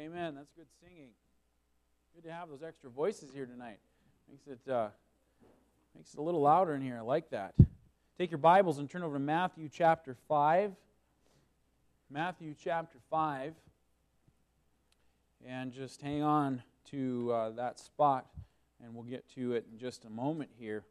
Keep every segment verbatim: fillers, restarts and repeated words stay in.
Amen. That's good singing. Good to have those extra voices here tonight. Makes it uh, makes it a little louder in here. I like that. Take your Bibles and turn over to Matthew chapter five. Matthew chapter five. And just hang on to uh, that spot, and we'll get to it in just a moment here.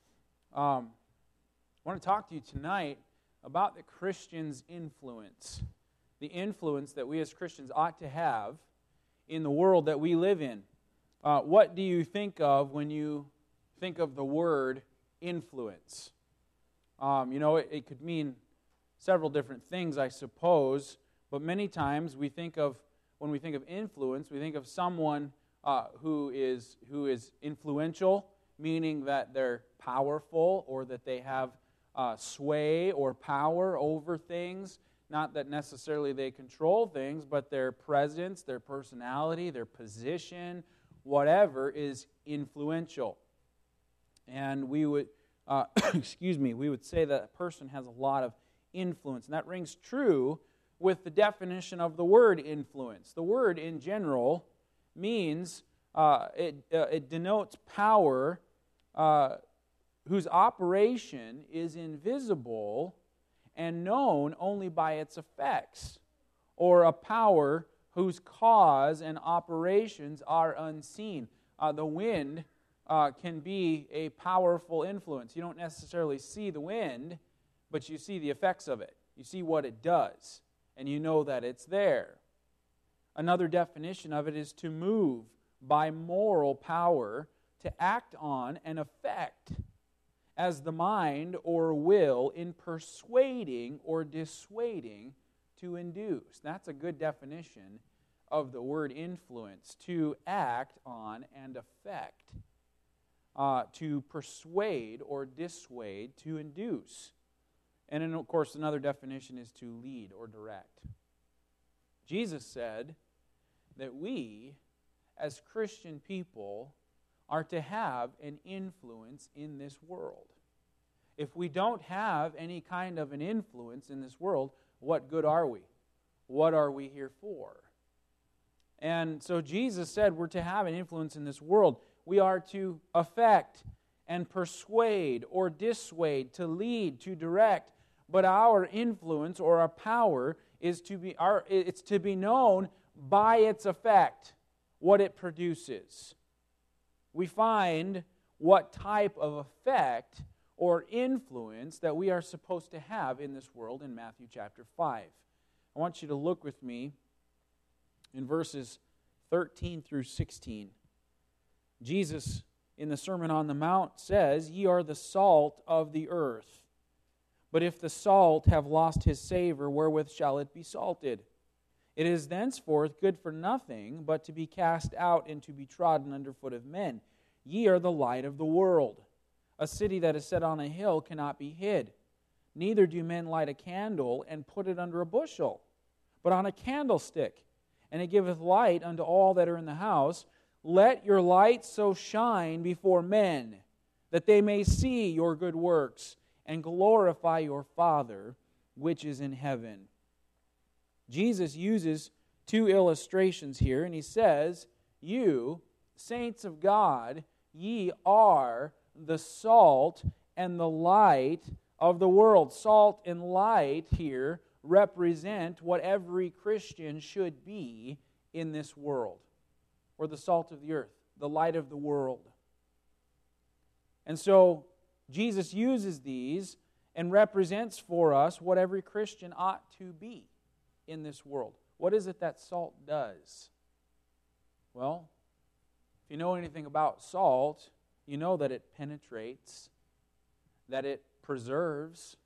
Um, I want to talk to you tonight about the Christian's influence. The influence that we as Christians ought to have in the world that we live in. Uh, what do you think of when you think of the word influence? Um, you know, it, it could mean several different things, I suppose, but many times we think of, when we think of influence, we think of someone uh, who is who is influential, meaning that they're powerful or that they have uh, sway or power over things. Not that necessarily they control things, but their presence, their personality, their position, whatever is influential. And we would, uh, excuse me, we would say that a person has a lot of influence. And that rings true with the definition of the word influence. The word in general means, uh, it, uh, it denotes power uh, whose operation is invisible and known only by its effects, or a power whose cause and operations are unseen. Uh, the wind uh, can be a powerful influence. You don't necessarily see the wind, but you see the effects of it. You see what it does, and you know that it's there. Another definition of it is to move by moral power, to act on and affect as the mind or will in persuading or dissuading to induce. That's a good definition of the word influence, to act on and affect, uh, to persuade or dissuade, to induce. And then, of course, another definition is to lead or direct. Jesus said that we, as Christian people, are to have an influence in this world. If we don't have any kind of an influence in this world, what good are we? What are we here for? And so Jesus said we're to have an influence in this world. We are to affect and persuade or dissuade, to lead, to direct. But our influence or our power is to be our it's to be known by its effect, what it produces. We find what type of effect or influence that we are supposed to have in this world in Matthew chapter five. I want you to look with me in verses thirteen through sixteen. Jesus, in the Sermon on the Mount, says, "Ye are the salt of the earth. But if the salt have lost his savor, wherewith shall it be salted? It is thenceforth good for nothing, but to be cast out and to be trodden under foot of men. Ye are the light of the world. A city that is set on a hill cannot be hid. Neither do men light a candle and put it under a bushel, but on a candlestick, and it giveth light unto all that are in the house. Let your light so shine before men, that they may see your good works, and glorify your Father which is in heaven." Jesus uses two illustrations here, and he says, "You, saints of God, ye are the salt and the light of the world." Salt and light here represent what every Christian should be in this world. We're the salt of the earth, the light of the world. And so Jesus uses these and represents for us what every Christian ought to be in this world. What is it that salt does? Well, if you know anything about salt, you know that it penetrates, that it preserves.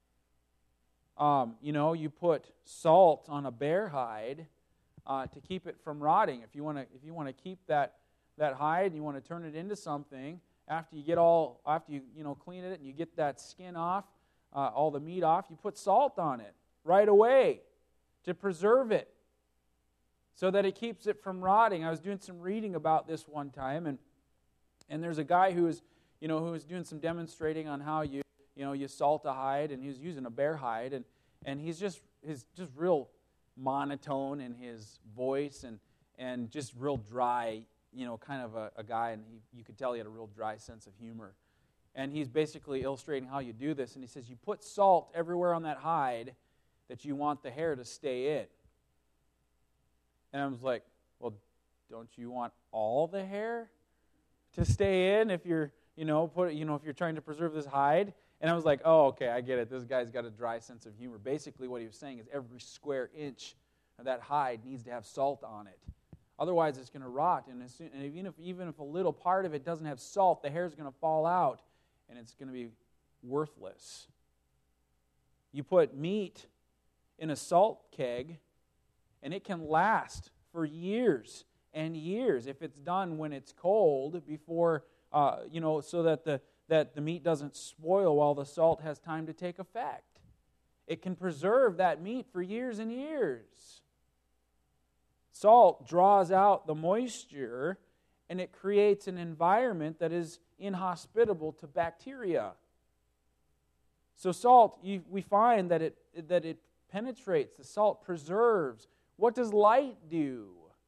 Um, you know, you put salt on a bear hide uh, to keep it from rotting. If you want to, if you want to keep that that hide and you want to turn it into something, after you get all, after you you know clean it and you get that skin off, uh, all the meat off, you put salt on it right away to preserve it, so that it keeps it from rotting. I was doing some reading about this one time, and and there's a guy who was, you know, who was doing some demonstrating on how you, you know, you salt a hide, and he was using a bear hide, and and he's just he's just real monotone in his voice, and and just real dry, you know, kind of a, a guy, and he, you could tell he had a real dry sense of humor. And he's basically illustrating how you do this, and he says, you put salt everywhere on that hide that you want the hair to stay in. And I was like, well, don't you want all the hair to stay in if you're, you know, put, you know, if you're trying to preserve this hide? And I was like, oh, okay, I get it. This guy's got a dry sense of humor. Basically, what he was saying is every square inch of that hide needs to have salt on it. Otherwise, it's going to rot. And, as soon, and even if even if a little part of it doesn't have salt, the hair is going to fall out, and it's going to be worthless. You put meat in a salt keg, and it can last for years and years if it's done when it's cold, before uh, you know, so that the that the meat doesn't spoil while the salt has time to take effect. It can preserve that meat for years and years. Salt draws out the moisture, and it creates an environment that is inhospitable to bacteria. So salt, you, we find that it that it penetrates. The salt preserves. What does light do?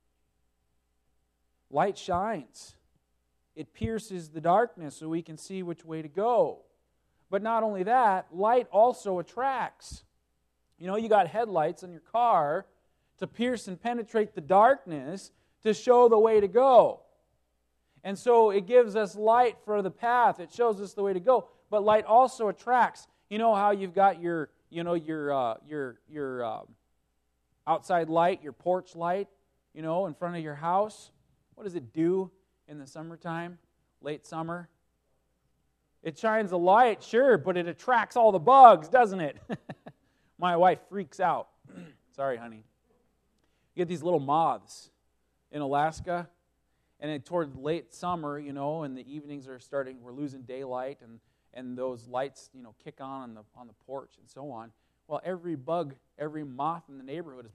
Light shines. It pierces the darkness so we can see which way to go. But not only that, light also attracts. You know, you got headlights on your car to pierce and penetrate the darkness to show the way to go. And so it gives us light for the path. It shows us the way to go. But light also attracts. You know how you've got your, you know, your uh, your your uh, outside light, your porch light, you know, in front of your house. What does it do in the summertime, late summer? It shines a light, sure, but it attracts all the bugs, doesn't it? My wife freaks out. Sorry, honey. You get these little moths in Alaska, and then toward late summer, you know, and the evenings are starting, we're losing daylight, and, and those lights, you know, kick on on the, on the porch and so on. Well, every bug, every moth in the neighborhood is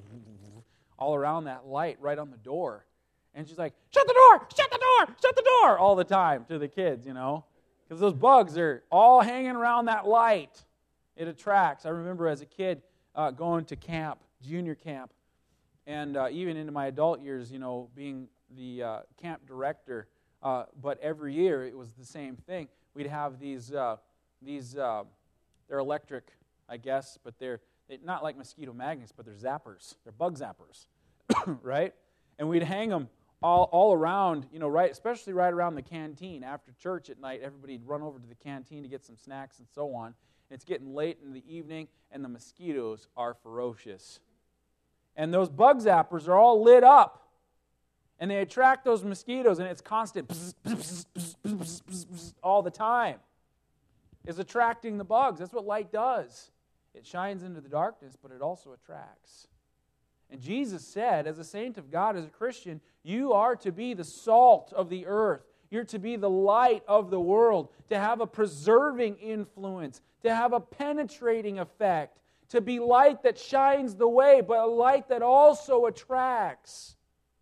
all around that light right on the door. And she's like, shut the door, shut the door, shut the door, all the time to the kids, you know. Because those bugs are all hanging around that light. It attracts. I remember as a kid uh, going to camp, junior camp, and uh, even into my adult years, you know, being the uh, camp director. Uh, but every year it was the same thing. We'd have these, uh, these uh, they're electric, I guess, but they're, they're not like mosquito magnets, but they're zappers. They're bug zappers, right? And we'd hang them all, all around, you know, right, especially right around the canteen. After church at night, everybody'd run over to the canteen to get some snacks and so on. And it's getting late in the evening, and the mosquitoes are ferocious. And those bug zappers are all lit up. And they attract those mosquitoes, and it's constant bzz, bzz, bzz, bzz, bzz, bzz, all the time. It's attracting the bugs. That's what light does. It shines into the darkness, but it also attracts. And Jesus said, as a saint of God, as a Christian, you are to be the salt of the earth. You're to be the light of the world, to have a preserving influence, to have a penetrating effect, to be light that shines the way, but a light that also attracts.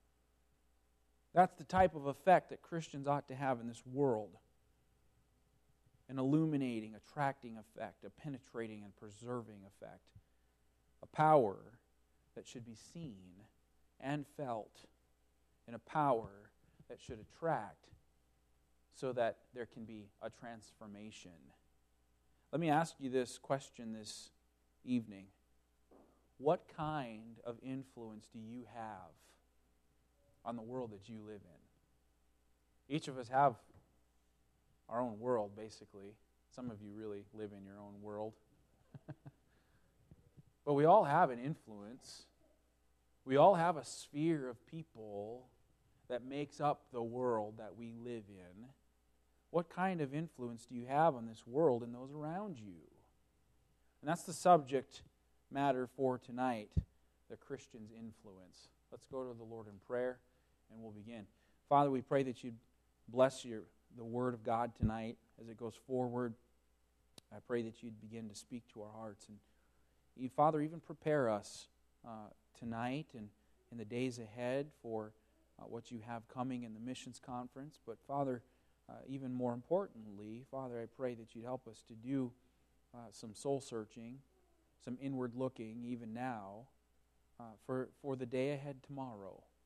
That's the type of effect that Christians ought to have in this world. An illuminating, attracting effect, a penetrating and preserving effect. A power that should be seen and felt, and a power that should attract so that there can be a transformation. Let me ask you this question this evening. What kind of influence do you have on the world that you live in? Each of us have our own world, basically. Some of you really live in your own world. But we all have an influence. We all have a sphere of people that makes up the world that we live in. What kind of influence do you have on this world and those around you? And that's the subject matter for tonight, the Christian's influence. Let's go to the Lord in prayer, and we'll begin. Father, we pray that you'd bless your, the Word of God tonight as it goes forward. I pray that you'd begin to speak to our hearts. And you, Father, even prepare us uh, tonight and in the days ahead for uh, what you have coming in the missions conference. But Father, uh, even more importantly, Father, I pray that you'd help us to do uh, some soul searching, some inward looking even now uh, for, for the day ahead tomorrow.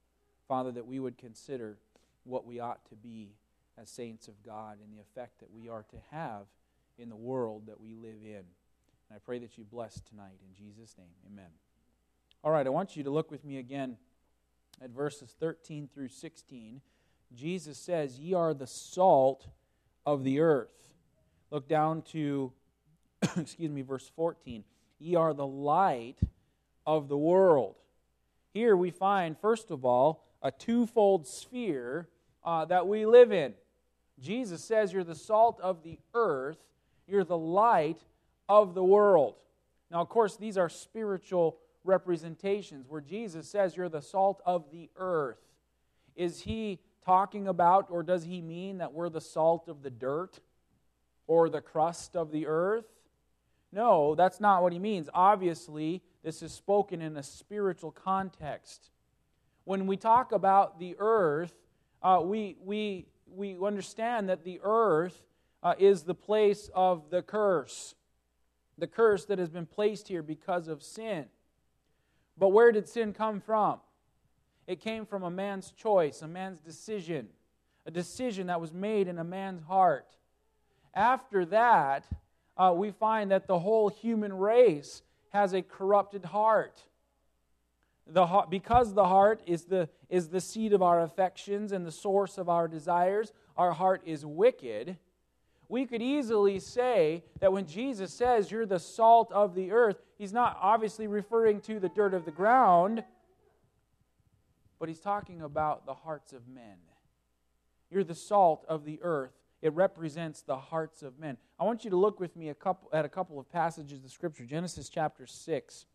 Father, that we would consider what we ought to be as saints of God and the effect that we are to have in the world that we live in. And I pray that you bless tonight in Jesus' name. Amen. All right, I want you to look with me again at verses thirteen through sixteen. Jesus says, "Ye are the salt of the earth." Look down to, excuse me, verse fourteen. "Ye are the light of the world." Here we find, first of all, a twofold sphere uh, that we live in. Jesus says you're the salt of the earth, you're the light of the world. Now, of course, these are spiritual representations where Jesus says you're the salt of the earth. Is he talking about, or does he mean that we're the salt of the dirt or the crust of the earth? No, that's not what he means. Obviously, this is spoken in a spiritual context. When we talk about the earth, uh, we, we, we understand that the earth uh, is the place of the curse. The curse that has been placed here because of sin. But where did sin come from? It came from a man's choice, a man's decision. A decision that was made in a man's heart. After that, uh, we find that the whole human race has a corrupted heart. The heart, because the heart is the, is the seat of our affections and the source of our desires, our heart is wicked. We could easily say that when Jesus says you're the salt of the earth, he's not obviously referring to the dirt of the ground, but he's talking about the hearts of men. You're the salt of the earth. It represents the hearts of men. I want you to look with me a couple, at a couple of passages of Scripture. Genesis chapter six.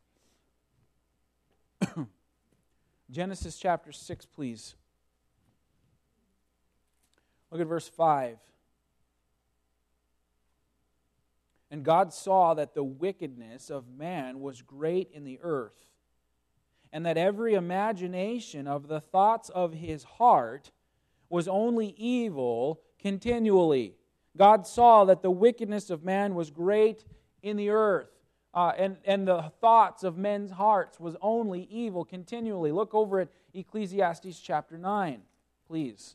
Genesis chapter six, please. Look at verse five. "And God saw that the wickedness of man was great in the earth, and that every imagination of the thoughts of his heart was only evil continually." God saw that the wickedness of man was great in the earth, uh, and, and the thoughts of men's hearts was only evil continually. Look over at Ecclesiastes chapter nine, please.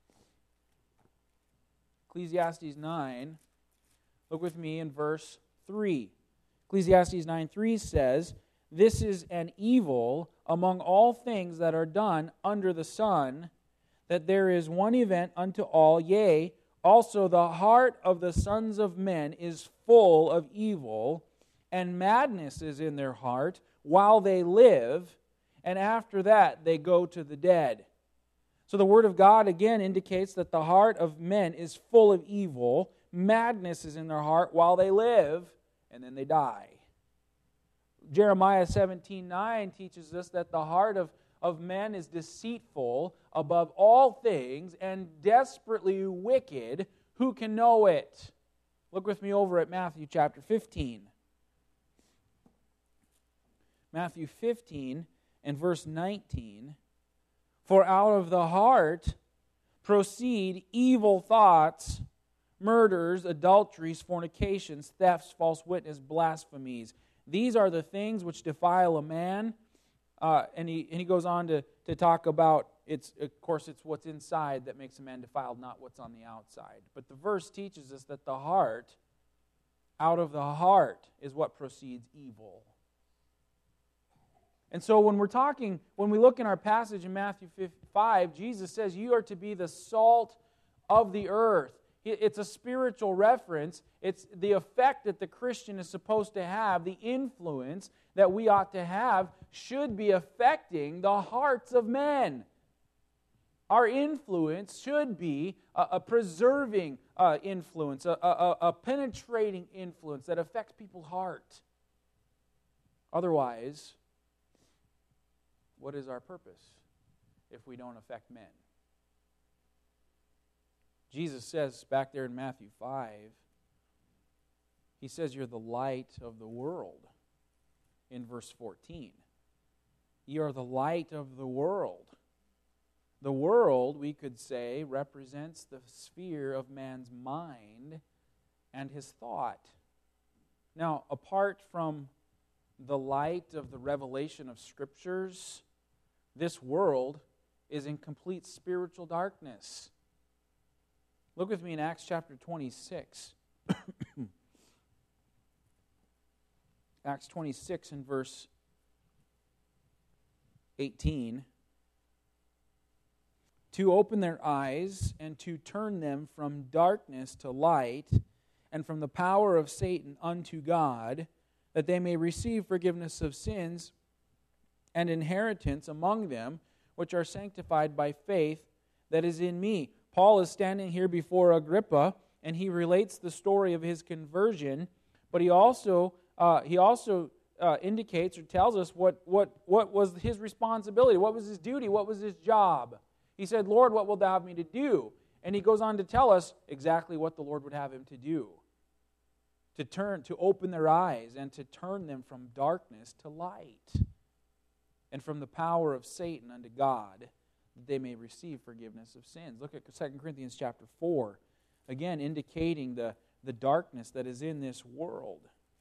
Ecclesiastes nine. Look with me in verse three. Ecclesiastes nine three says, "This is an evil among all things that are done under the sun, that there is one event unto all, yea, also the heart of the sons of men is full of evil, and madness is in their heart while they live, and after that they go to the dead." So the Word of God again indicates that the heart of men is full of evil, madness is in their heart while they live, and then they die. Jeremiah seventeen nine teaches us that the heart of, of men is deceitful above all things and desperately wicked. Who can know it? Look with me over at Matthew chapter fifteen. Matthew fifteen and verse nineteen. "For out of the heart proceed evil thoughts, murders, adulteries, fornications, thefts, false witness, blasphemies. These are the things which defile a man." Uh, and he and he goes on to, to talk about, it's of course, it's what's inside that makes a man defiled, not what's on the outside. But the verse teaches us that the heart, out of the heart, is what proceeds evil. And so when we're talking, when we look in our passage in Matthew five, Jesus says, you are to be the salt of the earth. It's a spiritual reference. It's the effect that the Christian is supposed to have, the influence that we ought to have should be affecting the hearts of men. Our influence should be a, a preserving uh, influence, a, a, a penetrating influence that affects people's heart. Otherwise, what is our purpose if we don't affect men? Jesus says back there in Matthew five, he says you're the light of the world in verse fourteen. You are the light of the world. The world, we could say, represents the sphere of man's mind and his thought. Now, apart from the light of the revelation of Scriptures, this world is in complete spiritual darkness. Look with me in Acts chapter twenty-six. Acts twenty-six and verse eighteen. To open their eyes and to turn them from darkness to light and from the power of Satan unto God, that they may receive forgiveness of sins and inheritance among them, which are sanctified by faith that is in me. Paul is standing here before Agrippa, and he relates the story of his conversion, but he also uh, he also uh, indicates or tells us what, what, what was his responsibility, what was his duty, what was his job. He said, Lord, what wilt thou have me to do? And he goes on to tell us exactly what the Lord would have him to do. To turn, to open their eyes and to turn them from darkness to light, and from the power of Satan unto God, that they may receive forgiveness of sins. Look at Second Corinthians chapter four, again indicating the, the darkness that is in this world.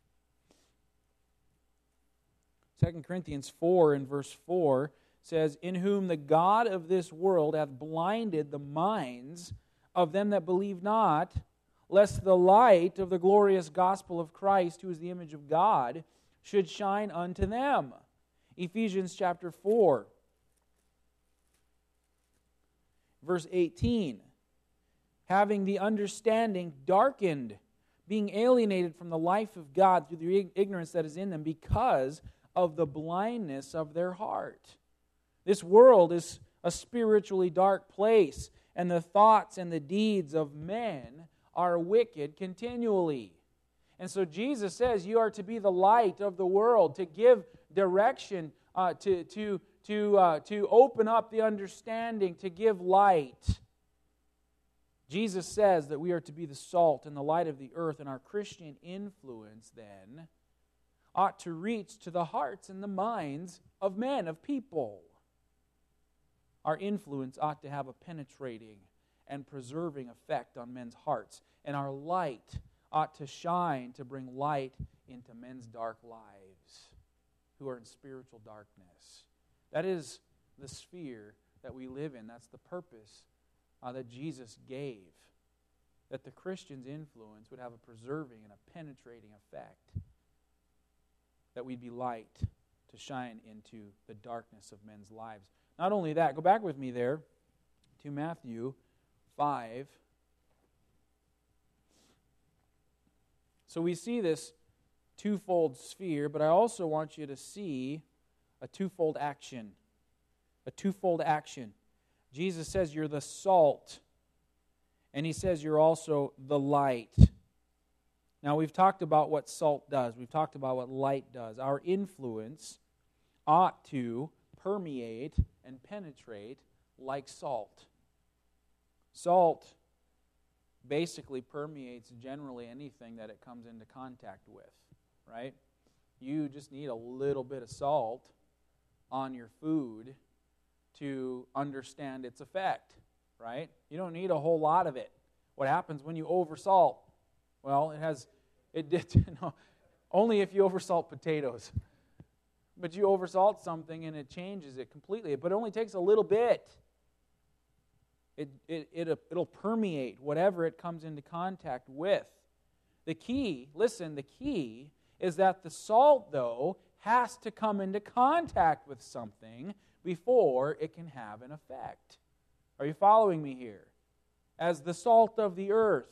Second Corinthians four and verse four says, in whom the God of this world hath blinded the minds of them that believe not, lest the light of the glorious gospel of Christ, who is the image of God, should shine unto them. Ephesians chapter four, verse eighteen. Having the understanding darkened, being alienated from the life of God through the ignorance that is in them, because of the blindness of their heart. This world is a spiritually dark place, and the thoughts and the deeds of men are wicked continually. And so Jesus says you are to be the light of the world, to give direction, uh, to, to, to, uh, to open up the understanding, to give light. Jesus says that we are to be the salt and the light of the earth, and our Christian influence then ought to reach to the hearts and the minds of men, of people. Our influence ought to have a penetrating and preserving effect on men's hearts. And our light ought to shine to bring light into men's dark lives who are in spiritual darkness. That is the sphere that we live in. That's the purpose uh, that Jesus gave, that the Christian's influence would have a preserving and a penetrating effect, that we'd be light to shine into the darkness of men's lives. Not only that, go back with me there to Matthew five. So we see this twofold sphere, but I also want you to see a twofold action. A twofold action. Jesus says you're the salt, and he says you're also the light. Now we've talked about what salt does. We've talked about what light does. Our influence ought to permeate and penetrate like salt. Salt basically permeates generally anything that it comes into contact with, right? You just need a little bit of salt on your food to understand its effect, right? You don't need a whole lot of it. What happens when you oversalt? Well, it has, it did, you know, only if you oversalt potatoes. But you oversalt something and it changes it completely. But it only takes a little bit. It, it, it, it'll permeate whatever it comes into contact with. The key, listen, the key is that the salt, though, has to come into contact with something before it can have an effect. Are you following me here? As the salt of the earth,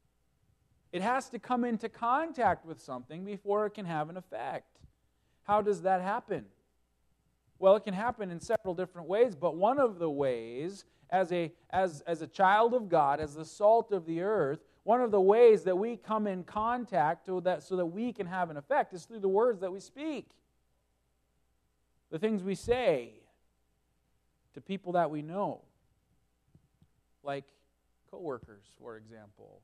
it has to come into contact with something before it can have an effect. How does that happen? Well, it can happen in several different ways, but one of the ways, as a, as, as a child of God, as the salt of the earth, one of the ways that we come in contact so that, so that we can have an effect is through the words that we speak. The things we say to people that we know, like coworkers, for example.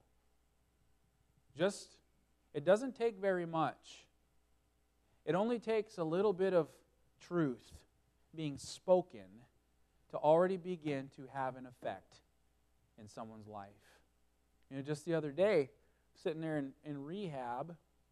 Just, it doesn't take very much. It only takes a little bit of truth being spoken to already begin to have an effect in someone's life. You know, just the other day, sitting there in, in rehab,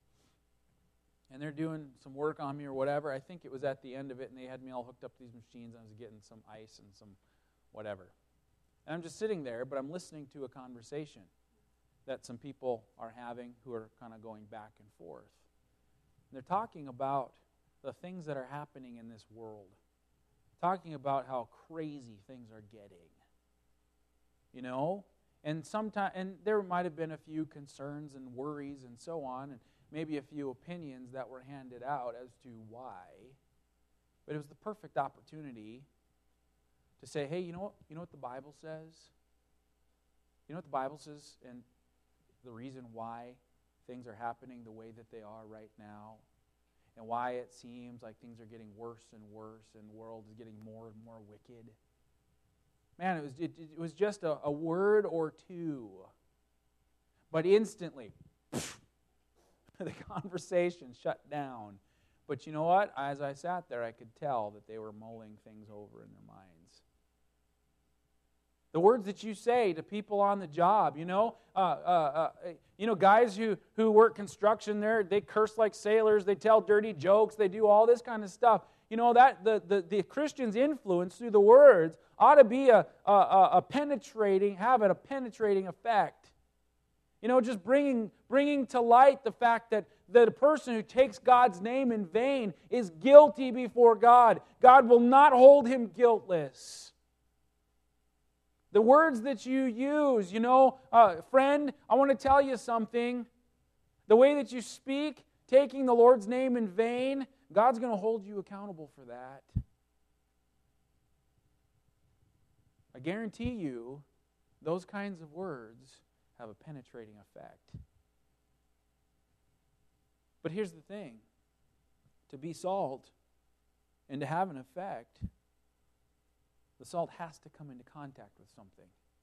and they're doing some work on me or whatever. I think it was at the end of it, and they had me all hooked up to these machines, and I was getting some ice and some whatever. And I'm just sitting there, but I'm listening to a conversation that some people are having who are kind of going back and forth. And they're talking about the things that are happening in this world. Talking about how crazy things are getting. You know? And sometimes, and there might have been a few concerns and worries and so on, and maybe a few opinions that were handed out as to why. But it was the perfect opportunity to say, hey, you know what, you know what the Bible says? You know what the Bible says and the reason why things are happening the way that they are right now, and why it seems like things are getting worse and worse and the world is getting more and more wicked. Man, it was it, it was just a, a word or two. But instantly, the conversation shut down. But you know what? As I sat there, I could tell that they were mulling things over in their minds. The words that you say to people on the job, you know, uh, uh, uh, you know, guys who, who work construction there, they curse like sailors, they tell dirty jokes, they do all this kind of stuff. You know, that the, the, the Christian's influence through the words ought to be a, a, a penetrating, have a penetrating effect. You know, just bringing, bringing to light the fact that the person who takes God's name in vain is guilty before God. God will not hold him guiltless. The words that you use, you know, uh, friend, I want to tell you something. The way that you speak, taking the Lord's name in vain, God's going to hold you accountable for that. I guarantee you, those kinds of words have a penetrating effect. But here's the thing. To be salt and to have an effect, the salt has to come into contact with something.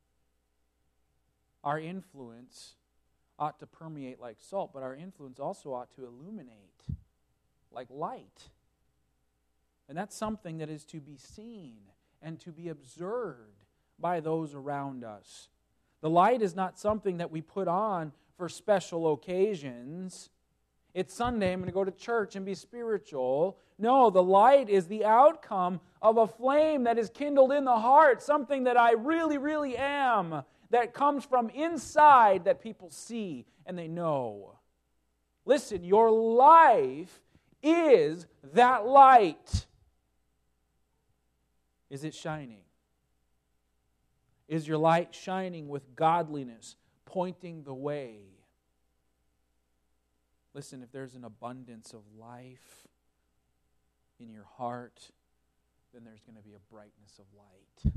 Our influence ought to permeate like salt, but our influence also ought to illuminate like light. And that's something that is to be seen and to be observed by those around us. The light is not something that we put on for special occasions. It's Sunday, I'm going to go to church and be spiritual. No, the light is the outcome of a flame that is kindled in the heart, something that I really, really am, that comes from inside that people see and they know. Listen, your life is that light. Is it shining? Is your light shining with godliness, pointing the way? Listen, if there's an abundance of life in your heart, then there's going to be a brightness of light.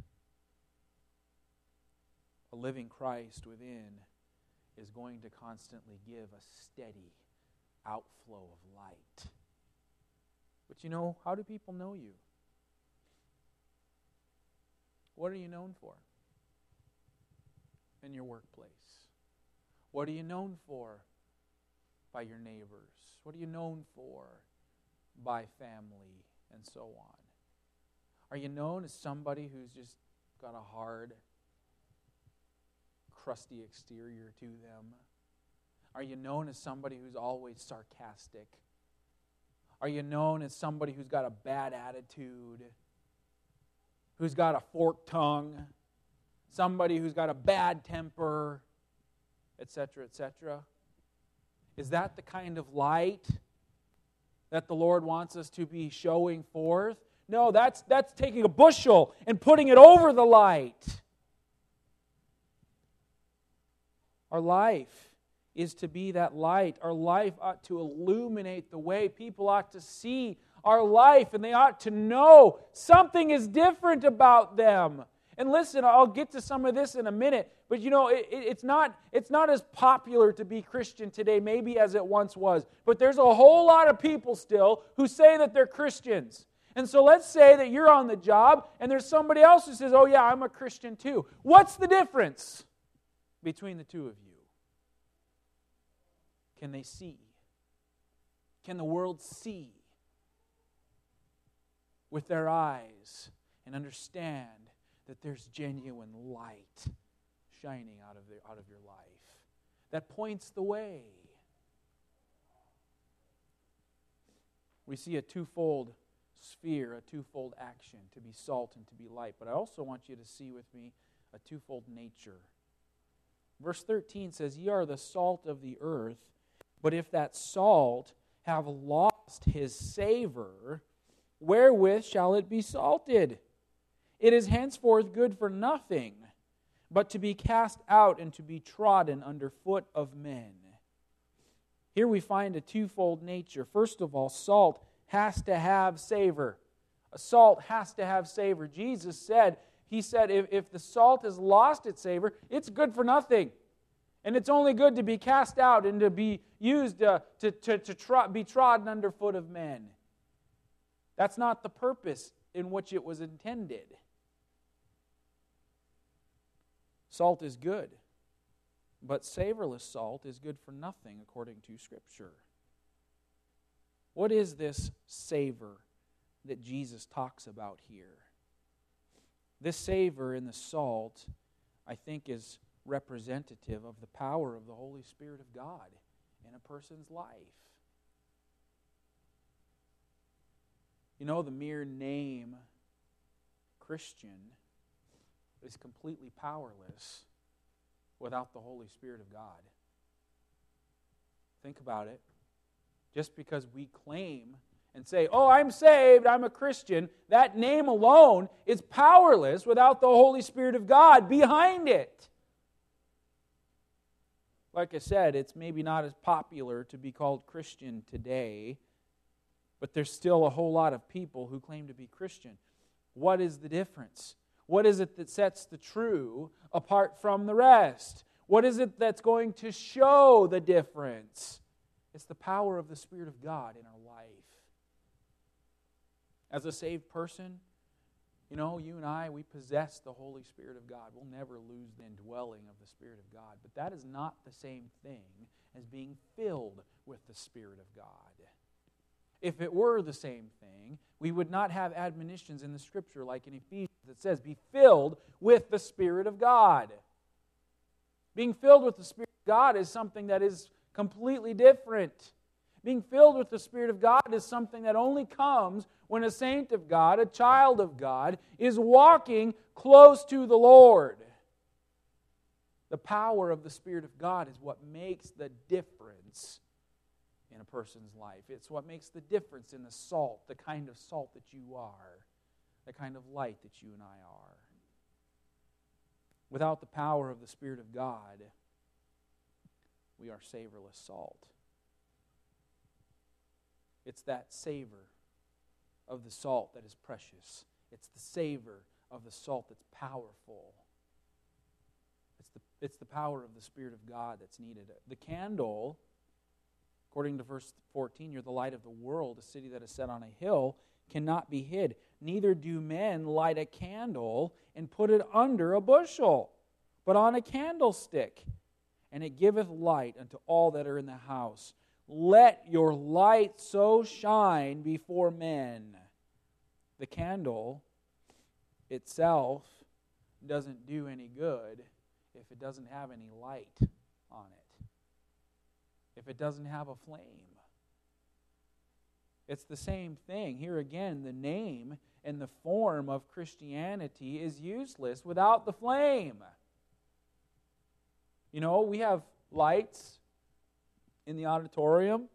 A living Christ within is going to constantly give a steady outflow of light. But you know, how do people know you? What are you known for in your workplace? What are you known for by your neighbors? What are you known for by family and so on? Are you known as somebody who's just got a hard, crusty exterior to them? Are you known as somebody who's always sarcastic? Are you known as somebody who's got a bad attitude? Who's got a forked tongue? Somebody who's got a bad temper, et cetera, et cetera? Is that the kind of light that the Lord wants us to be showing forth? No, that's, that's taking a bushel and putting it over the light. Our life is to be that light. Our life ought to illuminate the way. People ought to see our life and they ought to know something is different about them. And listen, I'll get to some of this in a minute, but you know, it, it's not it's not as popular to be Christian today maybe as it once was. But there's a whole lot of people still who say that they're Christians. And so let's say that you're on the job and there's somebody else who says, oh yeah, I'm a Christian too. What's the difference between the two of you? Can they see? Can the world see with their eyes and understand that there's genuine light shining out of their, out of your life that points the way? We see a twofold sphere, a twofold action, to be salt and to be light. But I also want you to see with me a twofold nature. Verse thirteen says, "Ye are the salt of the earth, but if that salt have lost his savor, wherewith shall it be salted? It is henceforth good for nothing, but to be cast out and to be trodden under foot of men." Here we find a twofold nature. First of all, salt has to have savor. A salt has to have savor. Jesus said, He said, if, if the salt has lost its savor, it's good for nothing. And it's only good to be cast out and to be used uh, to, to, to tro- be trodden under foot of men. That's not the purpose in which it was intended. Salt is good, but savorless salt is good for nothing according to Scripture. What is this savor that Jesus talks about here? This savor in the salt, I think, is representative of the power of the Holy Spirit of God in a person's life. You know, the mere name Christian is completely powerless without the Holy Spirit of God. Think about it. Just because we claim and say, "Oh, I'm saved, I'm a Christian," that name alone is powerless without the Holy Spirit of God behind it. Like I said, it's maybe not as popular to be called Christian today, but there's still a whole lot of people who claim to be Christian. What is the difference? What is it that sets the true apart from the rest? What is it that's going to show the difference? It's the power of the Spirit of God in our life. As a saved person, you know, you and I, we possess the Holy Spirit of God. We'll never lose the indwelling of the Spirit of God. But that is not the same thing as being filled with the Spirit of God. If it were the same thing, we would not have admonitions in the Scripture like in Ephesians that says, "Be filled with the Spirit of God." Being filled with the Spirit of God is something that is completely different. Being filled with the Spirit of God is something that only comes when a saint of God, a child of God, is walking close to the Lord. The power of the Spirit of God is what makes the difference in a person's life. It's what makes the difference in the salt, the kind of salt that you are, the kind of light that you and I are. Without the power of the Spirit of God, we are savorless salt. It's that savor of the salt that is precious. It's the savor of the salt that's powerful. It's the, it's the power of the Spirit of God that's needed. The candle, according to verse fourteen, "You're the light of the world. A city that is set on a hill cannot be hid. Neither do men light a candle and put it under a bushel, but on a candlestick. And it giveth light unto all that are in the house. Let your light so shine before men." The candle itself doesn't do any good if it doesn't have any light on it, if it doesn't have a flame. It's the same thing. Here again, the name and the form of Christianity is useless without the flame. You know, we have lights in the auditorium.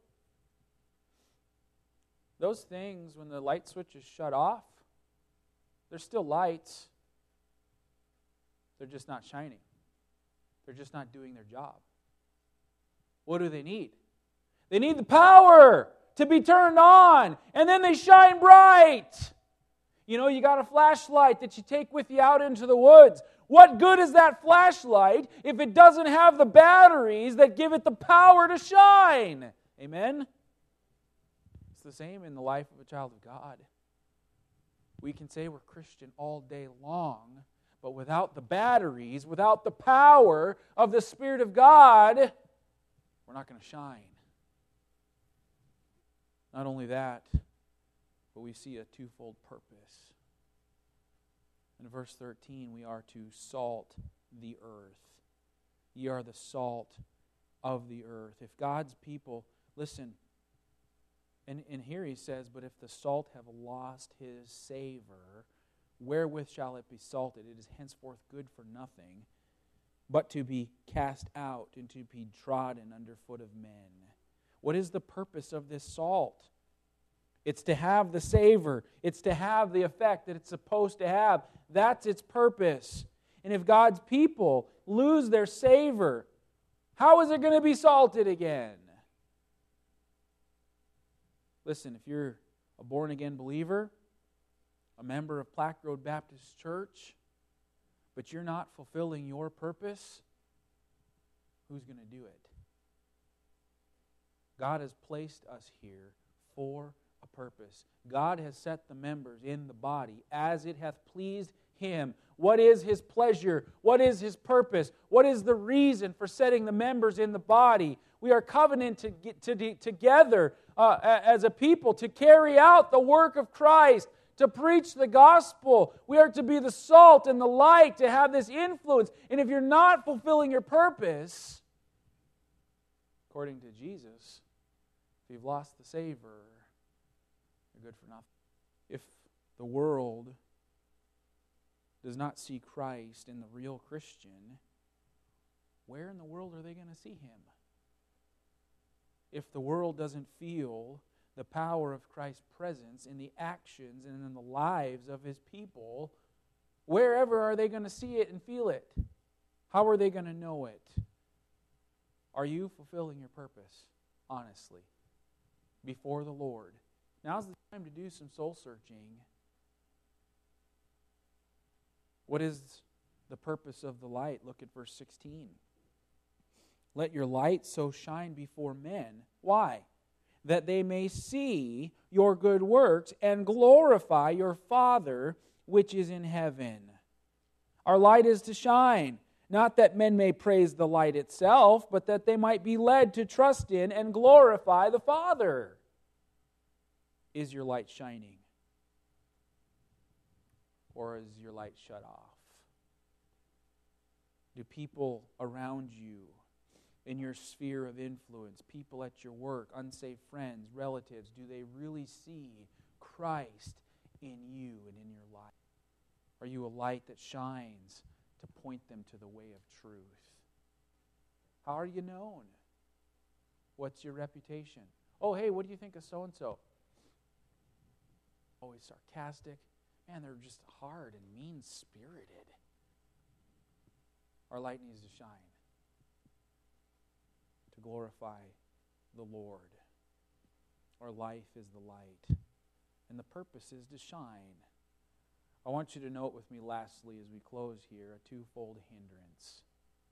Those things, when the light switch is shut off, they're still lights. They're just not shining. They're just not doing their job. What do they need? They need the power to be turned on, and then they shine bright. You know, you got a flashlight that you take with you out into the woods. What good is that flashlight if it doesn't have the batteries that give it the power to shine? Amen? It's the same in the life of a child of God. We can say we're Christian all day long, but without the batteries, without the power of the Spirit of God, we're not going to shine. Not only that, but we see a twofold purpose. In verse thirteen, we are to salt the earth. Ye are the salt of the earth. If God's people, listen, And, and here he says, but if the salt have lost his savor, wherewith shall it be salted? It is henceforth good for nothing, but to be cast out and to be trodden under foot of men. What is the purpose of this salt? It's to have the savor. It's to have the effect that it's supposed to have. That's its purpose. And if God's people lose their savor, how is it going to be salted again? Listen, if you're a born-again believer, a member of Plaque Road Baptist Church, but you're not fulfilling your purpose, who's going to do it? God has placed us here for a purpose. God has set the members in the body as it hath pleased Him. What is His pleasure? What is His purpose? What is the reason for setting the members in the body? We are covenanted to, to, together uh, as a people to carry out the work of Christ, to preach the gospel. We are to be the salt and the light, to have this influence. And if you're not fulfilling your purpose, according to Jesus, if you've lost the savor, you're good for nothing. If the world does not see Christ in the real Christian, where in the world are they going to see Him? If the world doesn't feel the power of Christ's presence in the actions and in the lives of His people, wherever are they going to see it and feel it? How are they going to know it? Are you fulfilling your purpose, honestly, before the Lord? Now's the time to do some soul searching. What is the purpose of the light? Look at verse sixteen. Let your light so shine before men. Why? That they may see your good works and glorify your Father which is in heaven. Our light is to shine, not that men may praise the light itself, but that they might be led to trust in and glorify the Father. Is your light shining? Or is your light shut off? Do people around you, in your sphere of influence, people at your work, unsaved friends, relatives, do they really see Christ in you and in your life? Are you a light that shines to point them to the way of truth? How are you known? What's your reputation? Oh, hey, what do you think of so-and-so? Always sarcastic. Man, they're just hard and mean-spirited. Our light needs to shine to glorify the Lord. Our life is the light, and the purpose is to shine. I want you to note with me lastly as we close here a twofold hindrance.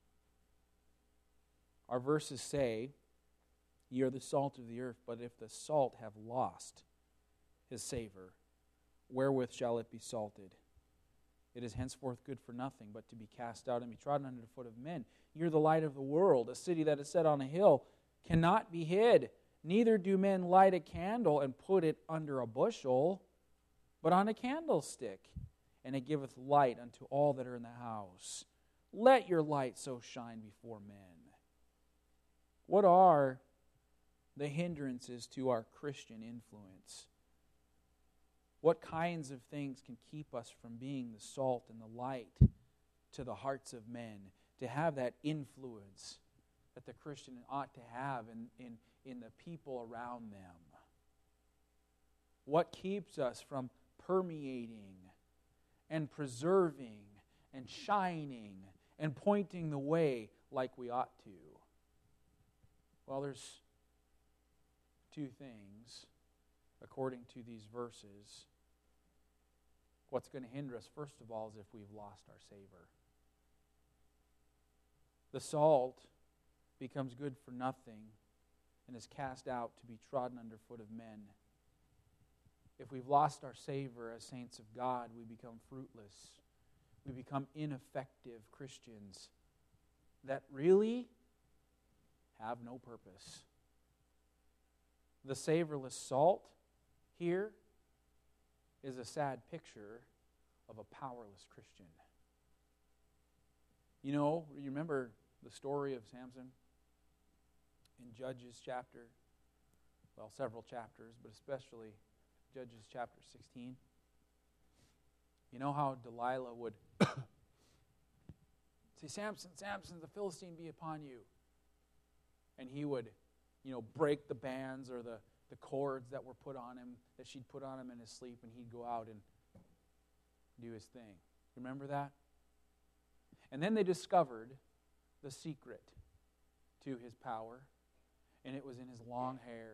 Our verses say, "Ye are the salt of the earth, but if the salt have lost his savor, wherewith shall it be salted? It is henceforth good for nothing, but to be cast out and be trodden under the foot of men. Ye are the light of the world. A city that is set on a hill cannot be hid. Neither do men light a candle and put it under a bushel, but on a candlestick, and it giveth light unto all that are in the house. Let your light so shine before men." What are the hindrances to our Christian influence? What kinds of things can keep us from being the salt and the light to the hearts of men, to have that influence that the Christian ought to have in, in, in the people around them? What keeps us from permeating and preserving and shining and pointing the way like we ought to? Well, there's two things according to these verses. What's going to hinder us, first of all, is if we've lost our savor. The salt becomes good for nothing and is cast out to be trodden under foot of men. If we've lost our savor as saints of God, we become fruitless. We become ineffective Christians that really have no purpose. The savorless salt here is a sad picture of a powerless Christian. You know, you remember the story of Samson in Judges chapter well, several chapters, but especially Judges chapter sixteen. You know how Delilah would say, Samson, Samson, the Philistine be upon you. And he would, you know, break the bands or the, the cords that were put on him, that she'd put on him in his sleep, and he'd go out and do his thing. Remember that? And then they discovered the secret to his power, and it was in his long hair.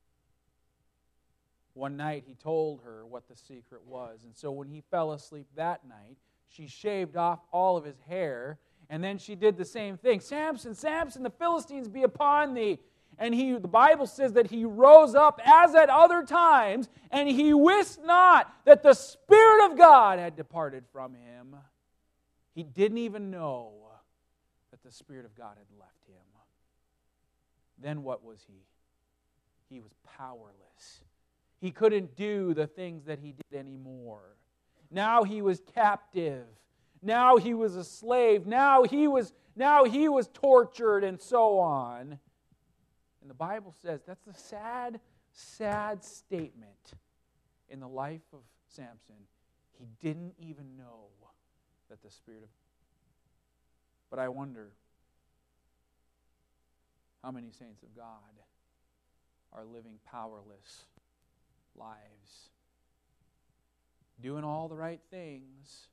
One night he told her what the secret was, and so when he fell asleep that night, she shaved off all of his hair, and then she did the same thing. Samson, Samson, the Philistines be upon thee. And he, the Bible says that he rose up as at other times, and he wist not that the Spirit of God had departed from him. He didn't even know that the Spirit of God had left him. Then what was he? He was powerless. He couldn't do the things that he did anymore. Now he was captive. Now he was a slave. Now he was, now he was tortured and so on. And the Bible says that's a sad, sad statement in the life of Samson. He didn't even know that the Spirit of... But I wonder how many saints of God are living powerless lives, doing all the right things.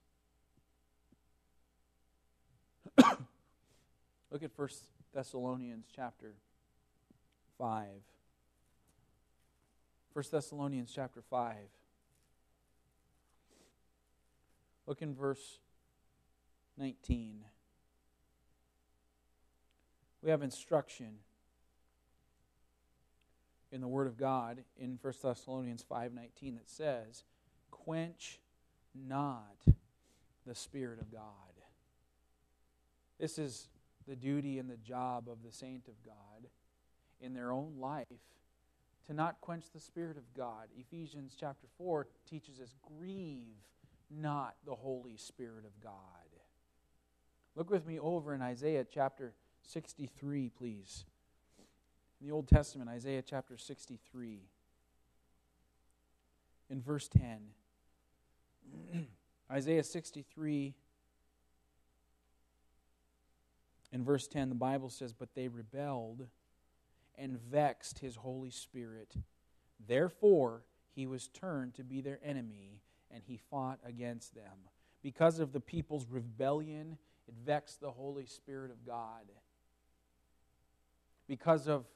Look at First Thessalonians chapter five. First Thessalonians chapter five. Look in verse nineteen. We have instruction in the Word of God in First Thessalonians five nineteen that says, quench not the Spirit of God. This is the duty and the job of the saint of God in their own life, to not quench the Spirit of God. Ephesians chapter four teaches us, grieve not the Holy Spirit of God. Look with me over in Isaiah chapter sixty-three, please. In the Old Testament, Isaiah chapter sixty-three. In verse ten. Isaiah sixty-three, in verse ten, the Bible says, but they rebelled and vexed his Holy Spirit. Therefore, he was turned to be their enemy, and he fought against them. Because of the people's rebellion, it vexed the Holy Spirit of God. Because of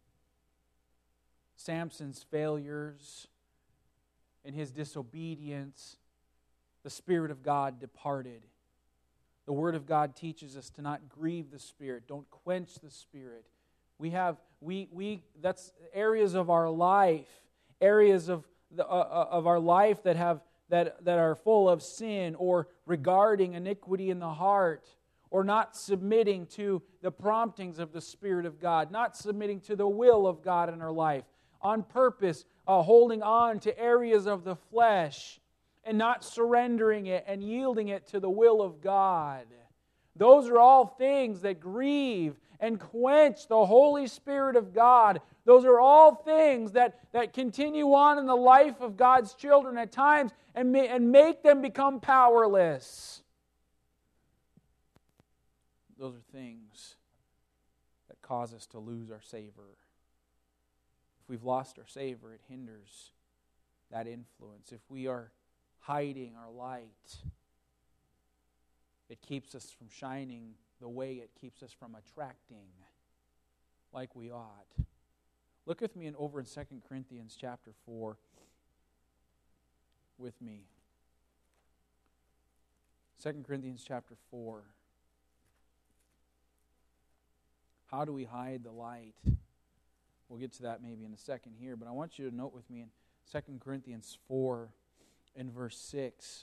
Samson's failures and his disobedience, the Spirit of God departed. The Word of God teaches us to not grieve the Spirit. Don't quench the Spirit. We have, we, we, that's areas of our life, areas of the, uh, of our life that have, that, that are full of sin or regarding iniquity in the heart, or not submitting to the promptings of the Spirit of God, not submitting to the will of God in our life, on purpose, uh, holding on to areas of the flesh and not surrendering it and yielding it to the will of God. Those are all things that grieve and quench the Holy Spirit of God. Those are all things that, that continue on in the life of God's children at times and, may, and make them become powerless. Those are things that cause us to lose our savor. If we've lost our savor, it hinders that influence. If we are hiding our light, it keeps us from shining the way it keeps us from attracting like we ought. Look with me in, over in Second Corinthians chapter four with me. Second Corinthians chapter four. How do we hide the light? We'll get to that maybe in a second here, but I want you to note with me in Second Corinthians four in verse six.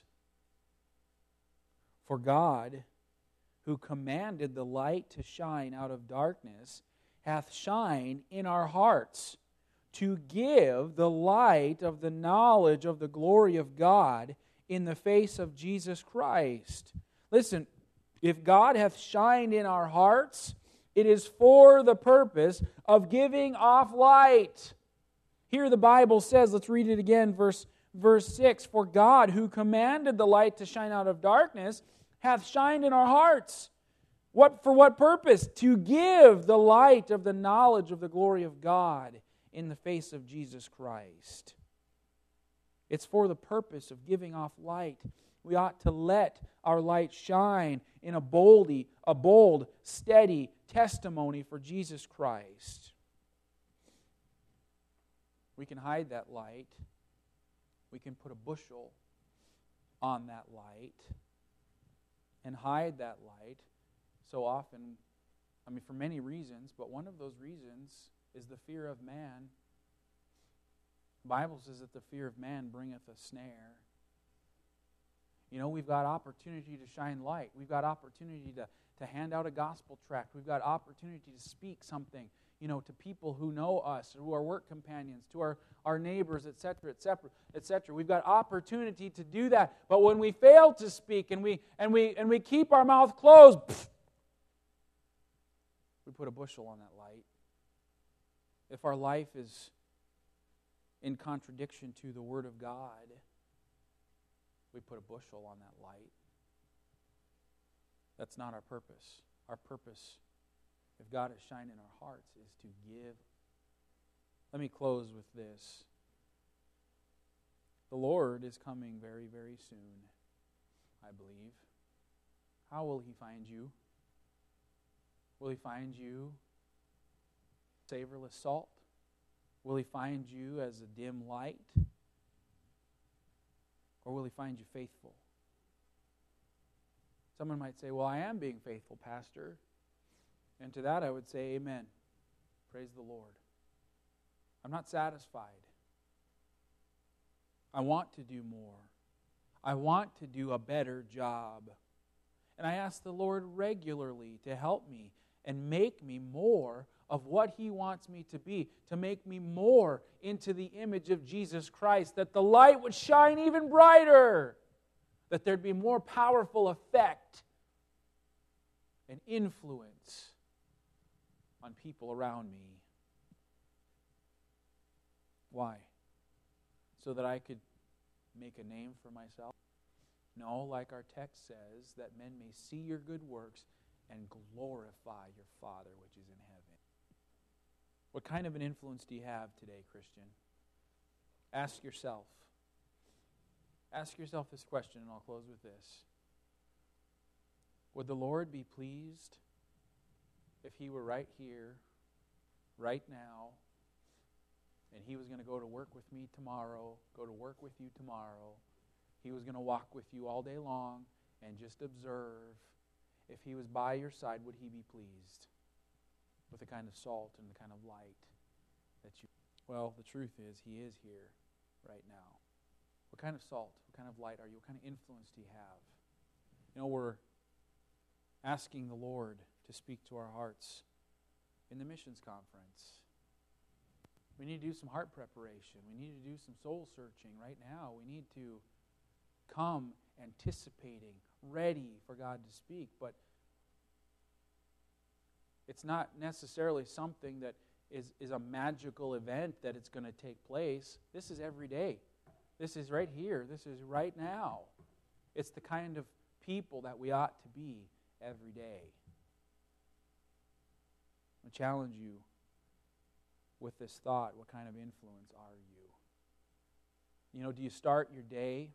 For God, who commanded the light to shine out of darkness, hath shined in our hearts to give the light of the knowledge of the glory of God in the face of Jesus Christ. Listen, if God hath shined in our hearts, it is for the purpose of giving off light. Here the Bible says, let's read it again, verse, verse six, "For God, who commanded the light to shine out of darkness, hath shined in our hearts." What, for what purpose? To give the light of the knowledge of the glory of God in the face of Jesus Christ. It's for the purpose of giving off light. We ought to let our light shine in a boldy, a bold, steady testimony for Jesus Christ. We can hide that light. We can put a bushel on that light and hide that light. So often, I mean, for many reasons, but one of those reasons is the fear of man. The Bible says that the fear of man bringeth a snare. You know, we've got opportunity to shine light. We've got opportunity to, to hand out a gospel tract. We've got opportunity to speak something, you know, to people who know us, who are work companions, to our, our neighbors, et cetera, et cetera, et cetera. We've got opportunity to do that. But when we fail to speak and we and we and we keep our mouth closed, pfft, we put a bushel on that light. If our life is in contradiction to the Word of God, we put a bushel on that light. That's not our purpose. Our purpose, if God is shining in our hearts, is to give. Let me close with this. The Lord is coming very, very soon, I believe. How will He find you? Will He find you savorless salt? Will He find you as a dim light? Or will He find you faithful? Someone might say, well, I am being faithful, Pastor. And to that I would say, amen. Praise the Lord. I'm not satisfied. I want to do more. I want to do a better job. And I ask the Lord regularly to help me and make me more of what He wants me to be, to make me more into the image of Jesus Christ, that the light would shine even brighter, that there'd be more powerful effect and influence on people around me. Why? So that I could make a name for myself? No, like our text says, that men may see your good works and glorify your Father which is in heaven. What kind of an influence do you have today, Christian? Ask yourself. Ask yourself this question, and I'll close with this. Would the Lord be pleased if He were right here, right now, and He was going to go to work with me tomorrow, go to work with you tomorrow, He was going to walk with you all day long and just observe? If He was by your side, would He be pleased with the kind of salt and the kind of light that you... Well, the truth is, He is here right now. What kind of salt, what kind of light are you? What kind of influence do you have? You know, we're asking the Lord to speak to our hearts in the missions conference. We need to do some heart preparation. We need to do some soul searching right now. We need to come anticipating, ready for God to speak. But it's not necessarily something that is, is a magical event that it's going to take place. This is every day. This is right here. This is right now. It's the kind of people that we ought to be every day. I challenge you with this thought. What kind of influence are you? You know, do you start your day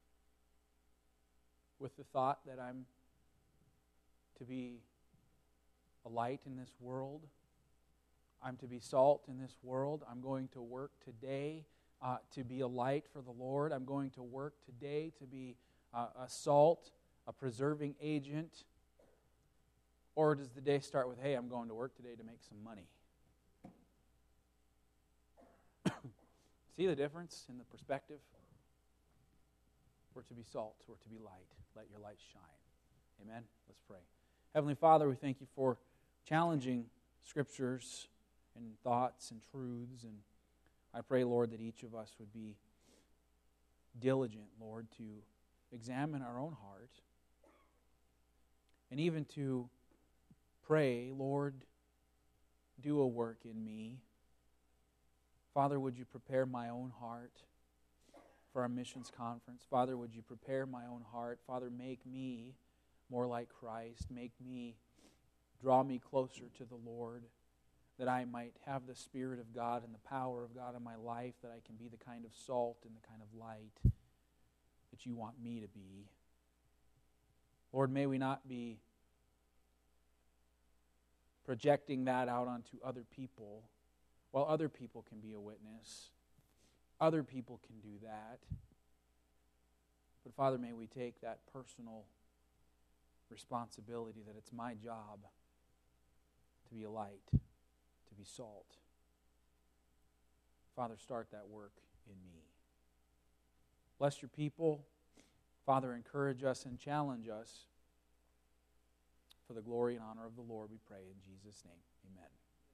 with the thought that I'm to be a light in this world? I'm to be salt in this world. I'm going to work today uh, to be a light for the Lord. I'm going to work today to be uh, a salt, a preserving agent. Or does the day start with, hey, I'm going to work today to make some money? See the difference in the perspective? We're to be salt. We're to be light. Let your light shine. Amen? Let's pray. Heavenly Father, we thank You for challenging scriptures and thoughts and truths. And I pray, Lord, that each of us would be diligent, Lord, to examine our own heart. And even to pray, Lord, do a work in me. Father, would you prepare my own heart for our missions conference? Father, would you prepare my own heart? Father, make me more like Christ. Make me, draw me closer to the Lord, that I might have the Spirit of God and the power of God in my life, that I can be the kind of salt and the kind of light that you want me to be. Lord, may we not be projecting that out onto other people, while other people can be a witness. Other people can do that. But Father, may we take that personal responsibility that it's my job to be a light, to be salt. Father, start that work in me. Bless your people. Father, encourage us and challenge us. For the glory and honor of the Lord, we pray in Jesus' name. Amen.